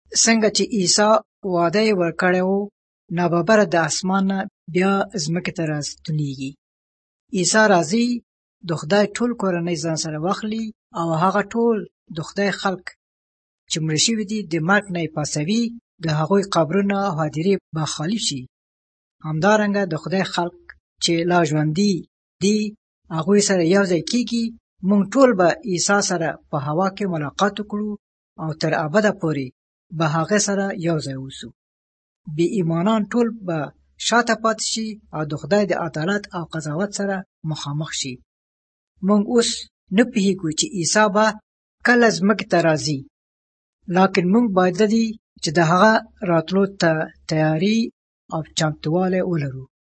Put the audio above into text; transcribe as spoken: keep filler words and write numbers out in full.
څنګه چې عیسی وعده یې ورکړی و، ناببره د اسمان نه بیا ځمکې ته راستنېږي. عیسی راځي د خدای ټول کورنۍ ځان سره واخلي او هغه ټول د خدای خلق چې مړه شوي دي د مرګ نه یې پاڅوي، د هغوی قبرونه او هدیرې به خالي شي. همدارنګه د خدای خلق چې لا ژوندي دي هغوی سره یو ځای کېږي. موږ ټول به عیسی سره په هوا کې ملاقات وکړو او تر ابده پورې به هغه سره یو ځای اوسو. بې ایمانان ټول به شاته پاتې شي او د خدای د عدالت او قضاوت سره مخامخ شي. موږ اوس نه پوهیږو چې عیسی به کله ځمکې ته راځي، لکن موږ باید دي چې د هغه راتلو ته تیاري او چمتووالی ولرو.